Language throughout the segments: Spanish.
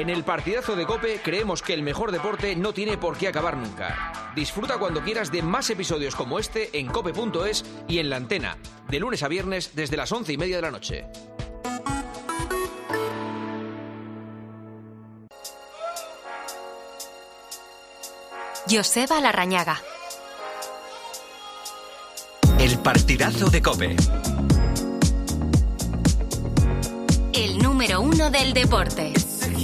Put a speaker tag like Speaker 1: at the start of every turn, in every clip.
Speaker 1: En el partidazo de COPE creemos que el mejor deporte no tiene por qué acabar nunca. Disfruta cuando quieras de más episodios como este en cope.es y en La Antena, de lunes a viernes desde las 11:30 de la noche.
Speaker 2: Joseba Larrañaga.
Speaker 3: El partidazo de COPE.
Speaker 2: El número 1 del deporte.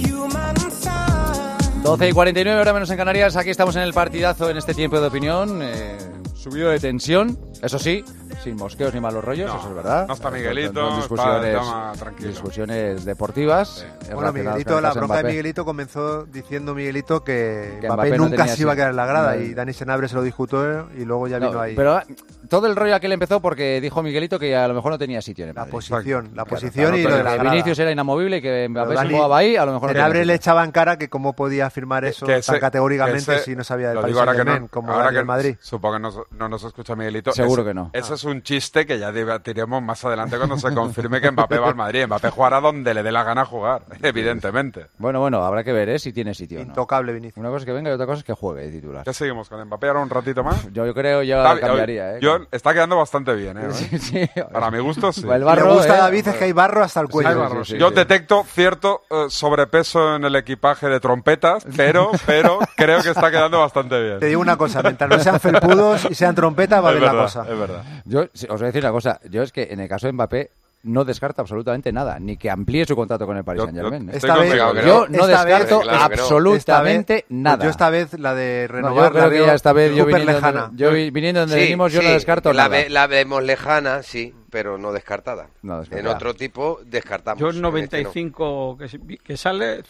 Speaker 4: 12:49, hora menos en Canarias. Aquí estamos en el partidazo, en este tiempo de opinión. Subido de tensión, eso sí, sin mosqueos ni malos rollos, eso es verdad.
Speaker 5: No está Miguelito,
Speaker 4: no discusiones,
Speaker 5: está tranquilo.
Speaker 4: Discusiones deportivas.
Speaker 6: Sí. Bueno, Miguelito, la bronca de Miguelito comenzó diciendo Miguelito que Mbappé nunca se iba a quedar en la grada, y Dani Senabre se lo discutó y luego ya vino ahí.
Speaker 4: Pero todo el rollo aquel empezó porque dijo Miguelito que a lo mejor no tenía sitio en el Madrid.
Speaker 6: La posición y lo de la grada.
Speaker 4: Vinicius era inamovible y que Mbappé se jugaba ahí, a lo mejor
Speaker 6: Senabre le echaba en cara que cómo podía afirmar eso tan categóricamente si no sabía del Paris Saint-Germain como ahora que el Madrid.
Speaker 5: Supongo que no nos escucha Miguelito.
Speaker 4: Seguro que no.
Speaker 5: Ese es un chiste que ya debatiremos más adelante cuando se confirme que Mbappé va al Madrid. Mbappé jugará donde le dé la gana jugar, evidentemente.
Speaker 4: Bueno, habrá que ver si tiene sitio.
Speaker 6: Intocable, Vinicius.
Speaker 4: Una cosa es que venga y otra cosa es que juegue de titular.
Speaker 5: ¿Qué seguimos con Mbappé ahora un ratito más?
Speaker 4: Yo creo cambiaría.
Speaker 5: Está quedando bastante bien,
Speaker 4: Sí.
Speaker 5: Para mi gusto, sí.
Speaker 6: El barro, le gusta a David es que hay barro hasta el cuello.
Speaker 5: Yo detecto cierto sobrepeso en el equipaje de trompetas, pero creo que está quedando bastante bien.
Speaker 6: Te digo una cosa, mientras no sean felpudos y sean trompetas, va bien la cosa.
Speaker 5: Es verdad.
Speaker 4: Yo os voy a decir una cosa. Yo es que en el caso de Mbappé no descarto absolutamente nada, ni que amplíe su contrato con el Paris Saint-Germain.
Speaker 6: Yo
Speaker 4: no descarto absolutamente nada.
Speaker 6: Yo esta vez la de renovar
Speaker 4: yo creo que ya esta vez
Speaker 6: viniendo
Speaker 4: donde venimos yo no descarto nada.
Speaker 7: La vemos lejana, sí, pero no descartada. En otro tipo descartamos.
Speaker 8: Yo 95 que sale,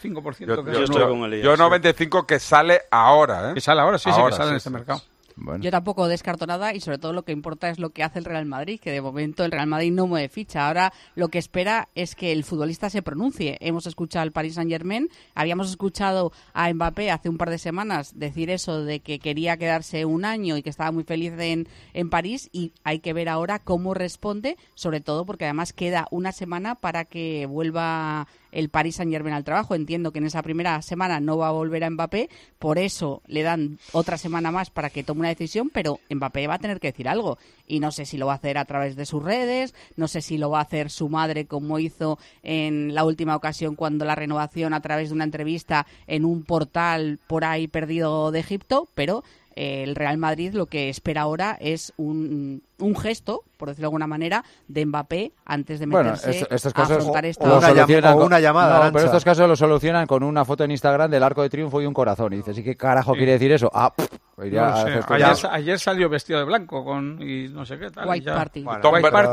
Speaker 8: 5%
Speaker 5: Yo 95 que sale ahora, ¿eh?
Speaker 8: Que sale ahora, sí, que sale en este mercado.
Speaker 9: Bueno. Yo tampoco descarto nada y sobre todo lo que importa es lo que hace el Real Madrid, que de momento el Real Madrid no mueve ficha. Ahora lo que espera es que el futbolista se pronuncie. Hemos escuchado al Paris Saint-Germain, habíamos escuchado a Mbappé hace un par de semanas decir eso de que quería quedarse un año y que estaba muy feliz en París, y hay que ver ahora cómo responde, sobre todo porque además queda una semana para que vuelva el Paris Saint-Germain al trabajo. Entiendo que en esa primera semana no va a volver a Mbappé, por eso le dan otra semana más para que tome una decisión, pero Mbappé va a tener que decir algo, y no sé si lo va a hacer a través de sus redes, no sé si lo va a hacer su madre como hizo en la última ocasión cuando la renovación a través de una entrevista en un portal por ahí perdido de Egipto, pero el Real Madrid lo que espera ahora es un gesto, por decirlo de alguna manera, de Mbappé antes de meterse
Speaker 4: estos casos,
Speaker 9: a afrontar
Speaker 6: una llamada.
Speaker 4: No, pero estos casos lo solucionan con una foto en Instagram del Arco de Triunfo y un corazón. Y dices, ¿y qué carajo quiere decir eso?
Speaker 8: Ayer salió vestido de blanco y no sé qué tal.
Speaker 9: White Party.
Speaker 5: Tom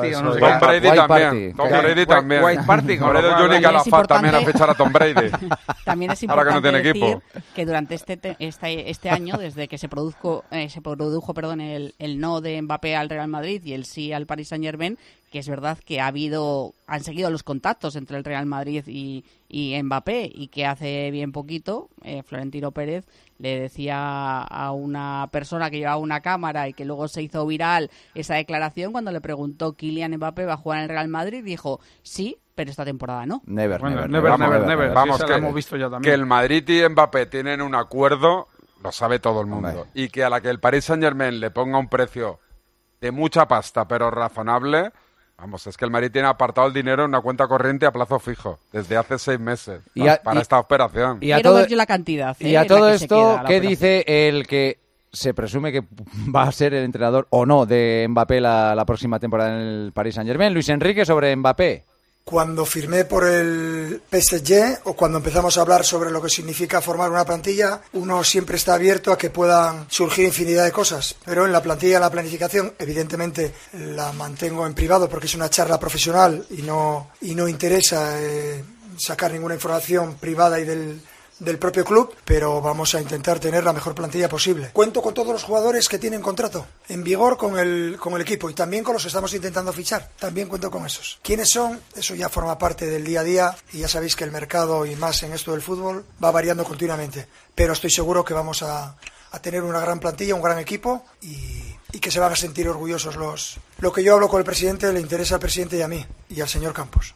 Speaker 5: Brady también.
Speaker 8: White Party.
Speaker 5: Johnny Calafat también a fichar a Tom Brady.
Speaker 9: También es
Speaker 5: ahora
Speaker 9: importante
Speaker 5: que no tiene
Speaker 9: decir
Speaker 5: equipo.
Speaker 9: que durante este año, desde que se produjo el no de Mbappé al Real Madrid y el sí al Paris Saint-Germain, que es verdad que han seguido los contactos entre el Real Madrid y Mbappé, y que hace bien poquito Florentino Pérez le decía a una persona que llevaba una cámara y que luego se hizo viral esa declaración cuando le preguntó Kylian Mbappé va a jugar en el Real Madrid, dijo sí, pero esta temporada no.
Speaker 4: Never.
Speaker 5: Vamos, que hemos visto ya también. Que el Madrid y Mbappé tienen un acuerdo, lo sabe todo el mundo. Hombre. Y que a la que el Paris Saint-Germain le ponga un precio de mucha pasta, pero razonable, vamos, es que el Madrid tiene apartado el dinero en una cuenta corriente a plazo fijo desde hace 6 meses para esta operación.
Speaker 9: Quiero ver yo la cantidad.
Speaker 4: Y a todo esto, ¿qué dice el que se presume que va a ser el entrenador o no de Mbappé la próxima temporada en el Paris Saint-Germain? Luis Enrique, sobre Mbappé.
Speaker 10: Cuando firmé por el PSG o cuando empezamos a hablar sobre lo que significa formar una plantilla, uno siempre está abierto a que puedan surgir infinidad de cosas. Pero en la plantilla, la planificación, evidentemente la mantengo en privado porque es una charla profesional y no interesa sacar ninguna información privada y del propio club, pero vamos a intentar tener la mejor plantilla posible. Cuento con todos los jugadores que tienen contrato en vigor con el equipo y también con los que estamos intentando fichar. También cuento con esos. ¿Quiénes son? Eso ya forma parte del día a día y ya sabéis que el mercado y más en esto del fútbol va variando continuamente. Pero estoy seguro que vamos a tener una gran plantilla, un gran equipo y que se van a sentir orgullosos Lo que yo hablo con el presidente le interesa al presidente y a mí y al señor Campos.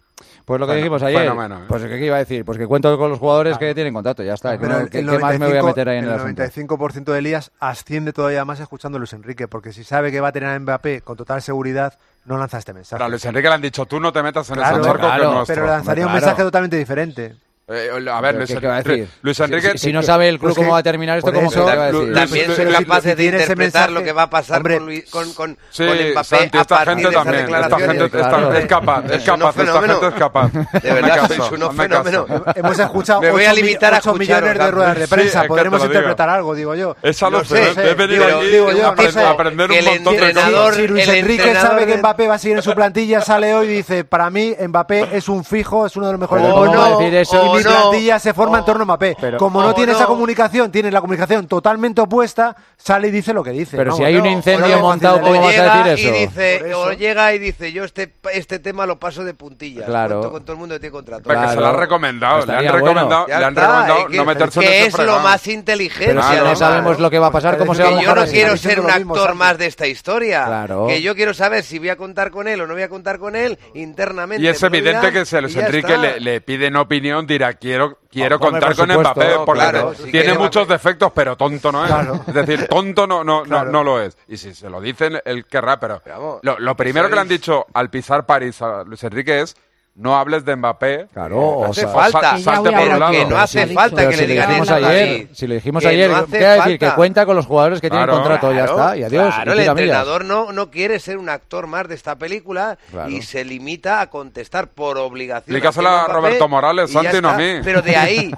Speaker 4: Pues lo que dijimos ayer. Pues ¿qué iba a decir? Pues que cuento con los jugadores que tienen contrato, ya está.
Speaker 6: Pero
Speaker 4: ¿Qué más me voy a meter ahí en el asunto?
Speaker 6: El 95% de Elías asciende todavía más escuchando a Luis Enrique, porque si sabe que va a tener a Mbappé con total seguridad, no lanza este mensaje.
Speaker 5: Pero a Luis Enrique le han dicho, tú no te metas en ese charco que es nuestro.
Speaker 6: Pero lanzaría un mensaje totalmente diferente.
Speaker 5: A ver,
Speaker 4: ¿qué va a decir?
Speaker 5: Luis Enrique...
Speaker 4: Si no sabe el club cómo va a terminar esto, ¿cómo se va a decir?
Speaker 7: También soy capaz de interpretar lo que va a pasar con Mbappé
Speaker 5: Santi,
Speaker 7: a
Speaker 5: esta
Speaker 7: partir
Speaker 5: gente
Speaker 7: de
Speaker 5: también. Esta gente es capaz. Esta gente es capaz.
Speaker 7: De verdad, sois unos fenómenos.
Speaker 6: Hemos escuchado 8 millones de ruedas de prensa. Podremos interpretar algo, digo yo.
Speaker 5: Esa lo sé. He venido aquí a aprender un montón de cosas.
Speaker 6: Si Luis Enrique sabe que Mbappé va a seguir en su plantilla, sale hoy y dice, para mí Mbappé es un fijo, es uno de los mejores del mundo. Y mi plantilla se forma en torno a Mbappé. Como no tiene esa comunicación, tiene la comunicación totalmente opuesta, sale y dice lo que dice.
Speaker 4: Pero si hay un incendio montado, ¿cómo vas a decir
Speaker 7: eso? O llega y dice, yo este tema lo paso de puntillas.
Speaker 4: Claro.
Speaker 7: Con todo el mundo que tiene contrato.
Speaker 5: Porque se lo han recomendado. Le han recomendado no meterse en ese
Speaker 7: que es lo más inteligente.
Speaker 4: Pero si no sabemos lo que va a pasar, ¿cómo se va a mojar?
Speaker 7: Yo no quiero ser un actor más de esta historia. Que yo quiero saber si voy a contar con él o no voy a contar con él internamente.
Speaker 5: Y es evidente que si a Luis Enrique le piden opinión, dirá, quiero contar con Mbappé, porque tiene muchos defectos, pero tonto no es. Es decir, tonto no lo es. Y si se lo dicen, él querrá, pero lo primero que le han dicho al pisar París a Luis Enrique es: no hables de Mbappé.
Speaker 7: Claro, hace falta.
Speaker 5: Salte por un lado.
Speaker 7: Que no hace falta que le digan eso.
Speaker 4: Si lo dijimos ayer, ¿qué va a decir? Que cuenta con los jugadores que tienen contrato, ya está, y adiós.
Speaker 7: Claro, el entrenador no quiere ser un actor más de esta película y se limita a contestar por obligación.
Speaker 5: Explícaselo a Roberto Morales, Santi, no a mí.
Speaker 7: Pero de ahí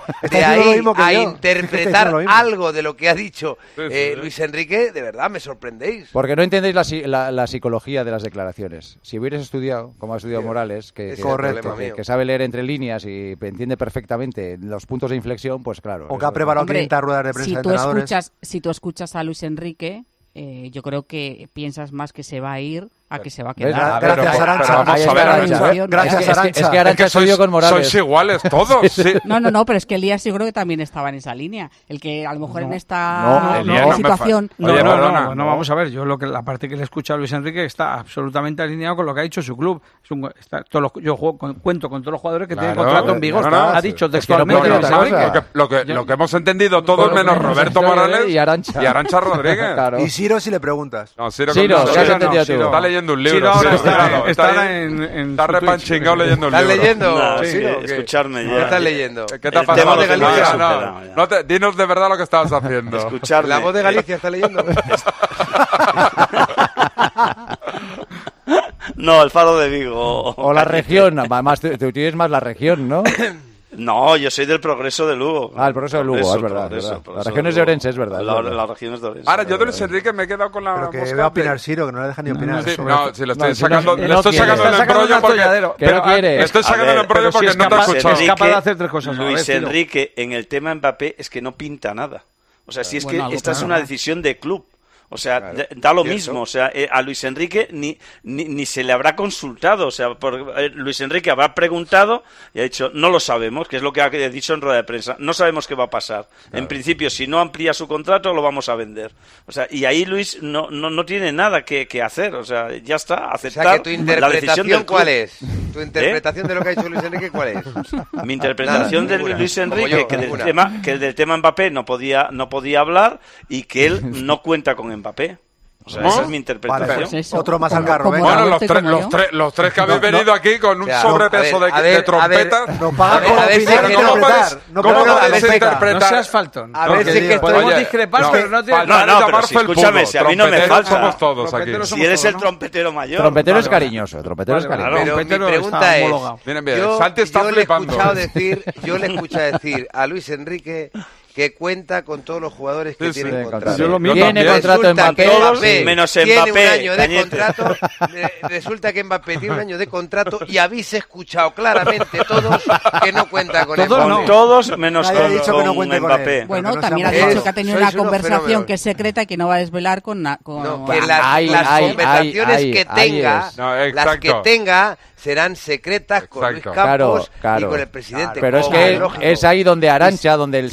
Speaker 7: a interpretar algo de lo que ha dicho Luis Enrique, de verdad me sorprendéis.
Speaker 4: Porque no entendéis la psicología de las declaraciones. Si hubieras estudiado, como ha estudiado Morales, que sabe leer entre líneas y entiende perfectamente los puntos de inflexión, pues claro.
Speaker 6: O que ha preparado 500 ruedas de prensa de entrenadores.
Speaker 9: Si tú escuchas a Luis Enrique, yo creo que piensas más que se va a ir a que se va a quedar.
Speaker 6: Gracias, Arantxa.
Speaker 5: Vamos a ver, Arantxa.
Speaker 6: Gracias, Arantxa.
Speaker 4: Es que Arantxa estudió con Morales.
Speaker 5: Sois iguales todos. Sí.
Speaker 9: No, pero es que Elías yo creo que también estaba en esa línea. El que a lo mejor en esta situación...
Speaker 8: No, vamos a ver. Yo la parte que le escucho a Luis Enrique está absolutamente alineado con lo que ha dicho su club. Yo cuento con todos los jugadores que tienen contrato en vigor. Ha dicho textualmente
Speaker 5: lo que hemos entendido todos menos Roberto Morales y Arantxa Rodríguez.
Speaker 6: Y Ciro, si le preguntas.
Speaker 4: Ciro, ¿qué has entendido tú?
Speaker 5: Está leyendo un libro. Está repanchingado leyendo un libro.
Speaker 7: ¿Estás leyendo?
Speaker 11: Sí, escucharme ya.
Speaker 7: ¿Qué estás leyendo?
Speaker 5: ¿Qué te ha pasado?
Speaker 7: ¿La voz de Galicia?
Speaker 5: Dinos de verdad lo que estabas haciendo.
Speaker 11: Escucharme.
Speaker 7: ¿La voz de Galicia está leyendo?
Speaker 11: No, el Faro de Vigo.
Speaker 4: O la región, además te tienes más la región, ¿no?
Speaker 11: No, yo soy del Progreso de Lugo.
Speaker 4: El Progreso de Lugo, es verdad. La región es de Orense, es verdad.
Speaker 11: La región es de Orense.
Speaker 5: Ahora, yo de Luis Enrique me he quedado con la...
Speaker 6: Pero que va a opinar Ciro, que no le deja ni opinar.
Speaker 5: Si le estoy sacando el embrollo porque...
Speaker 4: Que no quiere.
Speaker 5: Le estoy sacando el embrollo porque no te he escuchado.
Speaker 8: Es capaz de hacer tres cosas.
Speaker 11: Luis Enrique, en el tema Mbappé, es que no pinta nada. O sea, si es que esta es una decisión de club. O sea, da lo mismo. O sea, a Luis Enrique ni se le habrá consultado. O sea, Luis Enrique habrá preguntado y ha dicho, no lo sabemos, que es lo que ha dicho en rueda de prensa. No sabemos qué va a pasar. Claro. En principio, si no amplía su contrato, lo vamos a vender. O sea, y ahí Luis no tiene nada que hacer. O sea, ya está, aceptar.
Speaker 7: O sea, que tu interpretación, ¿cuál es? ¿Tu interpretación de lo que ha dicho Luis Enrique, cuál es?
Speaker 11: Mi interpretación de Luis Enrique, que del tema Mbappé no podía hablar y que él no cuenta con Mbappé. O sea, esa es mi interpretación.
Speaker 6: Pues otro más al carro.
Speaker 5: Bueno, los tres que habéis venido aquí con un sobrepeso de trompetas.
Speaker 6: Nos pagan por opinar.
Speaker 5: ¿Cómo podéis interpretar?
Speaker 8: No seas faltón.
Speaker 6: A ver si
Speaker 8: podemos discrepar, pero no tiene...
Speaker 11: No, pero si escúchame, si a mí no me falta.
Speaker 5: Somos todos aquí.
Speaker 11: Si eres el trompetero mayor.
Speaker 4: Trompetero es cariñoso.
Speaker 7: Pero mi pregunta es...
Speaker 5: Santi está flipando.
Speaker 7: Yo le he escuchado decir a Luis Enrique que cuenta con todos los jugadores que tienen contrato.
Speaker 4: Tiene contrato en
Speaker 7: Mbappé,
Speaker 11: menos
Speaker 7: Mbappé.
Speaker 11: Tiene
Speaker 7: un año de contrato. Resulta que Mbappé tiene un año de contrato y habéis escuchado claramente todos que no cuenta con Mbappé.
Speaker 11: No. Todos menos con Mbappé.
Speaker 9: Bueno, también ha dicho que ha tenido una conversación que es secreta y que no va a desvelar con
Speaker 7: las conversaciones que tenga serán secretas con Luis Campos y con el presidente.
Speaker 4: Pero es que es ahí donde Arantxa, donde el secretismo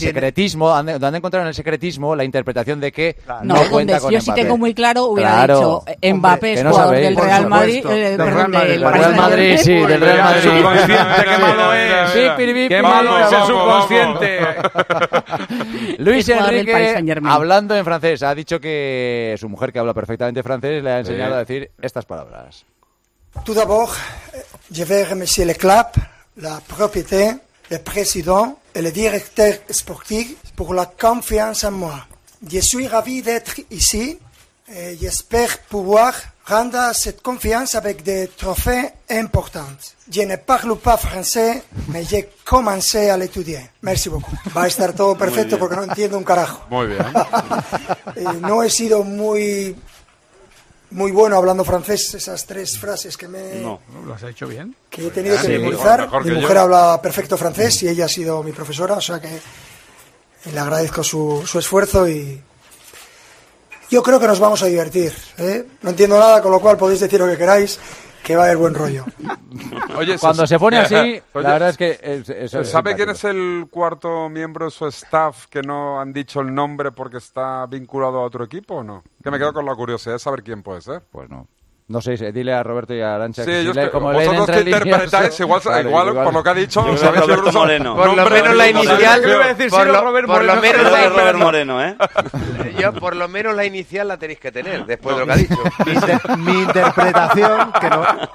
Speaker 4: secretismo, donde encontraron el secretismo, la interpretación de que no cuenta con Mbappé.
Speaker 9: Yo sí tengo muy claro, hubiera dicho Mbappé es jugador del Real Madrid, del Real Madrid,
Speaker 4: sí, del Real Madrid.
Speaker 8: Subconsciente, qué malo es.
Speaker 4: Sí,
Speaker 8: qué malo es el subconsciente.
Speaker 4: Luis Enrique, hablando en francés, ha dicho que su mujer, que habla perfectamente francés, le ha enseñado a decir estas palabras.
Speaker 10: Tout d'abord, je vais remercier le club, la propriété, le président et le directeur sportif pour la confiance en moi. Je suis ravi d'être ici et j'espère pouvoir rendre cette confiance avec des trophées importants. Je ne parle pas français, mais j'ai commencé à l'étudier. Merci beaucoup. Va a estar todo perfecto porque no entiendo un carajo.
Speaker 5: Muy bien.
Speaker 10: No he sido muy bueno hablando francés, esas 3 frases que
Speaker 8: No, ¿lo has hecho bien?
Speaker 10: Que he tenido que memorizar. Mi mujer habla perfecto francés y ella ha sido mi profesora, o sea que le agradezco su esfuerzo y yo creo que nos vamos a divertir, ¿eh? No entiendo nada, con lo cual podéis decir lo que queráis, que va a haber buen rollo.
Speaker 4: Oye, cuando se pone así, la verdad es que...
Speaker 5: ¿Sabe quién es el cuarto miembro de su staff que no han dicho el nombre porque está vinculado a otro equipo o no? Que me quedo con la curiosidad de saber quién puede ser.
Speaker 4: Pues no. No sé, dile a Roberto y a Arantxa
Speaker 5: que como vosotros que interpretáis, igual por lo que ha dicho, sabéis
Speaker 11: Roberto Moreno.
Speaker 7: Por lo menos la inicial,
Speaker 11: por lo menos la Robert Moreno,
Speaker 7: Yo por lo menos la inicial la tenéis que tener después de lo que ha dicho.
Speaker 6: Mi interpretación que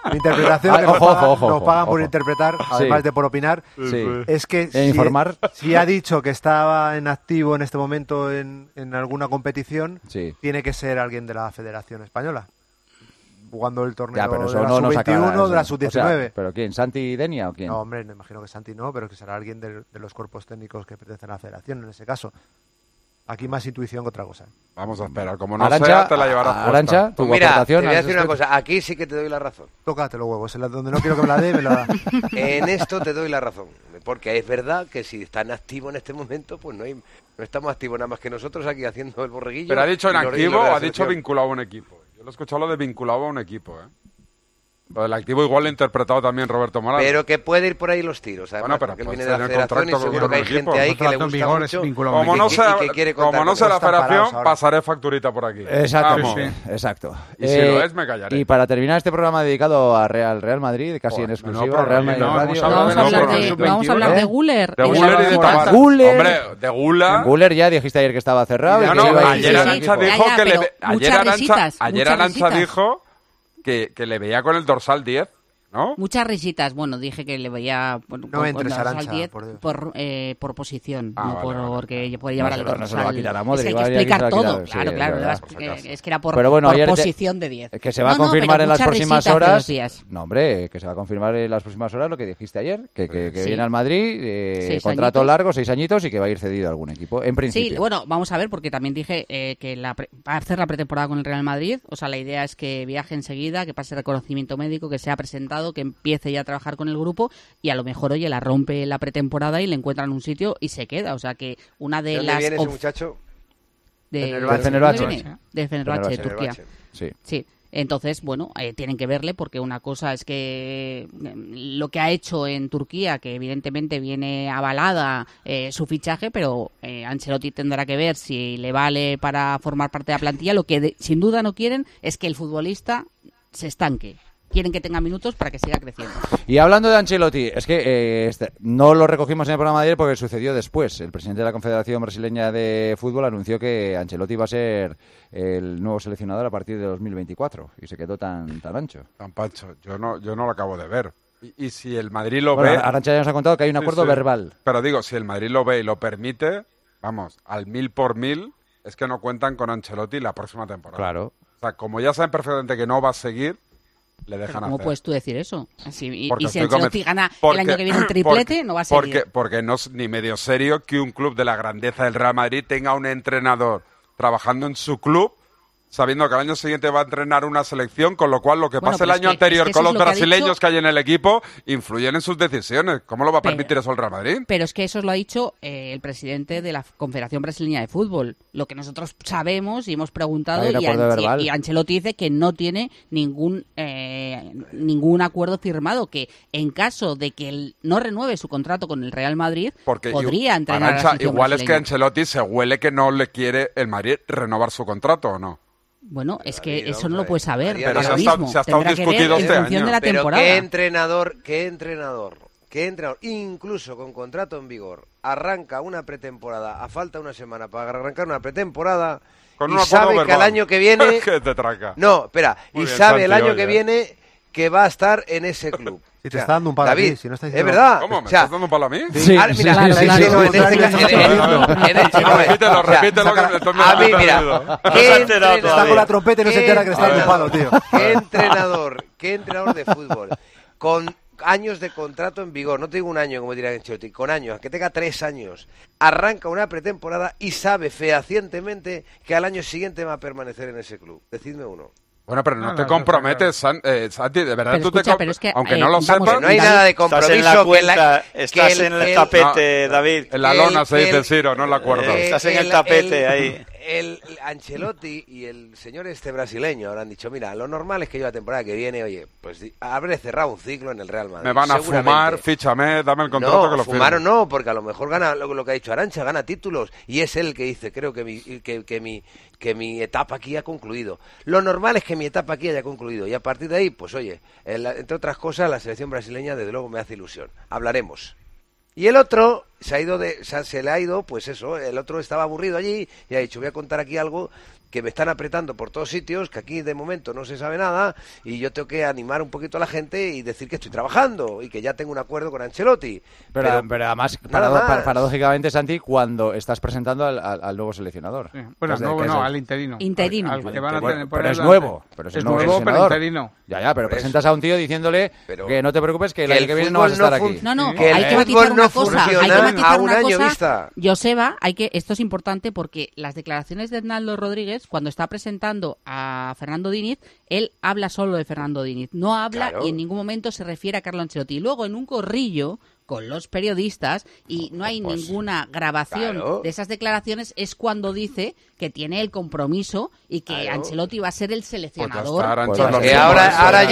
Speaker 6: nos pagan por interpretar, además de por opinar, es que si ha dicho que estaba en activo en este momento en alguna competición, tiene que ser alguien de la Federación Española. Jugando el torneo de la Sub-21, de la Sub-19.
Speaker 4: O sea, ¿pero quién? ¿Santi Denia o quién?
Speaker 6: No, hombre, me imagino que Santi no, pero que será alguien de los cuerpos técnicos que pertenecen a la Federación en ese caso. Aquí más intuición que otra cosa.
Speaker 5: Vamos a esperar. Como no sea, te la llevarás puesta.
Speaker 4: Arantxa, tu
Speaker 7: mira, te voy a decir una cosa. Aquí sí que te doy la razón.
Speaker 6: Tócate los huevos. Donde no quiero que me la dé, me la da.
Speaker 7: En esto te doy la razón. Porque es verdad que si están activos en este momento, pues no estamos activos nada más que nosotros aquí haciendo el borreguillo.
Speaker 5: ¿Pero ha dicho en activo o ha dicho vinculado a un equipo? Yo lo he escuchado lo de vinculado a un equipo, Lo del activo igual lo ha interpretado también Roberto Morales.
Speaker 7: pero que puede ir por ahí los tiros. Además,
Speaker 5: bueno, pero
Speaker 7: él viene de la Federación y seguro que hay gente ahí que le gusta mucho
Speaker 5: como no sea la Federación, pasaré facturita por aquí.
Speaker 4: Exacto. Exacto.
Speaker 5: Y si lo es, me callaré.
Speaker 4: Y para terminar este programa dedicado al Real Madrid, casi en exclusiva, Real Madrid Radio.
Speaker 9: Vamos a hablar de Güler.
Speaker 5: De Güler y de Tabárez. Hombre, de Güler.
Speaker 4: Güler ya dijiste ayer que estaba cerrado.
Speaker 5: Ayer Arantxa dijo Ayer Arantxa dijo que le veía con el dorsal 10, ¿no?
Speaker 9: Muchas risitas. Bueno, dije que le veía con el dorsal 10 por posición, no porque puede llevar al dorsal.
Speaker 4: No se lo va a quitar a Modric.
Speaker 9: Es que hay que explicar todo. Claro. Es que era por posición de 10.
Speaker 4: Que se va a confirmar en las próximas horas. No, hombre, que se va a confirmar en las próximas horas lo que dijiste ayer, que viene al Madrid, contrato largo, 6 añitos y que va a ir cedido a algún equipo, en principio.
Speaker 9: Sí, bueno, vamos a ver, porque también dije que va a hacer la pretemporada con el Real Madrid. O sea, la idea es que viaje enseguida, que pase reconocimiento médico, que sea presentado, que empiece ya a trabajar con el grupo y a lo mejor, oye, la rompe la pretemporada y le encuentran un sitio y se queda. O sea, que una de las...
Speaker 7: ¿Dónde viene ese muchacho?
Speaker 9: De Fenerbahce, Turquía. Sí. Entonces, bueno, tienen que verle porque una cosa es que lo que ha hecho en Turquía, que evidentemente viene avalada su fichaje, pero Ancelotti tendrá que ver si le vale para formar parte de la plantilla. Lo que sin duda no quieren es que el futbolista se estanque. Quieren que tenga minutos para que siga creciendo.
Speaker 4: Y hablando de Ancelotti, es que no lo recogimos en el programa de ayer porque sucedió después. El presidente de la Confederación Brasileña de Fútbol anunció que Ancelotti va a ser el nuevo seleccionador a partir de 2024 y se quedó tan ancho.
Speaker 5: Tan pancho. Yo no lo acabo de ver. Y si el Madrid lo ve...
Speaker 4: Arantxa ya nos ha contado que hay un acuerdo verbal.
Speaker 5: Pero digo, si el Madrid lo ve y lo permite, vamos, al 1000 por 1000, es que no cuentan con Ancelotti la próxima temporada.
Speaker 4: Claro.
Speaker 5: O sea, como ya saben perfectamente que no va a seguir, le dejan
Speaker 9: ¿Cómo
Speaker 5: hacer.
Speaker 9: puedes tú decir eso? Y si Ancelotti gana el año que viene un triplete, no va a seguir.
Speaker 5: Porque no es ni medio serio que un club de la grandeza del Real Madrid tenga un entrenador trabajando en su club sabiendo que al año siguiente va a entrenar una selección, con lo cual lo que pase el año anterior con los brasileños que hay en el equipo influyen en sus decisiones. ¿Cómo lo va a permitir eso el Real Madrid?
Speaker 9: Pero es que eso lo ha dicho el presidente de la Confederación Brasileña de Fútbol. Lo que nosotros sabemos y hemos preguntado, y Ancelotti dice que no tiene ningún acuerdo firmado, que en caso de que él no renueve su contrato con el Real Madrid, podría entrenar a la selección
Speaker 5: igual
Speaker 9: brasileña.
Speaker 5: Es que Ancelotti se huele que no le quiere el Madrid renovar su contrato, ¿o no?
Speaker 9: Bueno, es que eso no lo puedes saber.
Speaker 5: Pero se ha estado discutido
Speaker 9: en función de la temporada.
Speaker 7: ¿Qué entrenador, incluso con contrato en vigor, arranca una pretemporada, a falta de una semana para arrancar una pretemporada,
Speaker 5: con
Speaker 7: y sabe que el año que viene...
Speaker 5: que te traca.
Speaker 7: No, espera, y sabe el año que viene que va a estar en ese club?
Speaker 6: Si te está dando un palo
Speaker 7: David,
Speaker 6: a ti, si no estás
Speaker 7: diciendo... ¿Es verdad?
Speaker 5: ¿Cómo? ¿Me estás dando un palo a mí?
Speaker 7: Sí.
Speaker 5: Repítelo.
Speaker 7: A mí, mira,
Speaker 6: está con la trompeta y no se entera que le está dando un palo, tío.
Speaker 7: ¿Qué entrenador de fútbol con años de contrato en vigor, no te digo un año como dirá Ancelotti, con años, que tenga 3 años, arranca una pretemporada y sabe fehacientemente que al año siguiente va a permanecer en ese club? Decidme uno.
Speaker 5: Bueno, pero no te comprometes, Santi, de verdad aunque no lo sepas...
Speaker 7: No hay nada de compromiso.
Speaker 11: Estás en el tapete, David.
Speaker 5: En la lona se dice Ciro, no la acuerdo.
Speaker 11: Estás en el tapete ahí.
Speaker 7: El Ancelotti y el señor brasileño habrán dicho, mira, lo normal es que yo la temporada que viene, oye, pues habré cerrado un ciclo en el Real Madrid.
Speaker 5: Me van a fumar, fíchame, dame el contrato que lo firmo.
Speaker 7: Fumaron no, porque a lo mejor gana lo que ha dicho Arantxa, gana títulos, y es él que dice, creo que mi etapa aquí ha concluido. Lo normal es que mi etapa aquí haya concluido, y a partir de ahí, pues oye, entre otras cosas, la selección brasileña desde luego me hace ilusión. Hablaremos. Y el otro se le ha ido, pues eso, el otro estaba aburrido allí y ha dicho, voy a contar aquí algo que me están apretando por todos sitios, que aquí de momento no se sabe nada y yo tengo que animar un poquito a la gente y decir que estoy trabajando y que ya tengo un acuerdo con Ancelotti.
Speaker 4: Pero además, paradójicamente, Santi, cuando estás presentando al nuevo seleccionador.
Speaker 8: Sí. Bueno, al interino.
Speaker 9: Interino.
Speaker 8: Al que van a tener por
Speaker 4: pero es nuevo. Pero
Speaker 8: es nuevo, pero interino.
Speaker 4: Ya, pero presentas a un tío diciéndole que no te preocupes, que el año que viene no vas a estar aquí.
Speaker 9: No,
Speaker 7: que
Speaker 9: hay que matizar una cosa. Hay que matizar
Speaker 7: a un
Speaker 9: una
Speaker 7: año
Speaker 9: cosa.
Speaker 7: Vista.
Speaker 9: Joseba, esto es importante porque las declaraciones de Hernando Rodríguez, cuando está presentando a Fernando Diniz, él habla solo de Fernando Diniz. No habla y en ningún momento se refiere a Carlo Ancelotti. Y luego en un corrillo con los periodistas, y no hay ninguna grabación de esas declaraciones, es cuando dice que tiene el compromiso y que Ancelotti va a ser el seleccionador.
Speaker 7: Que ahora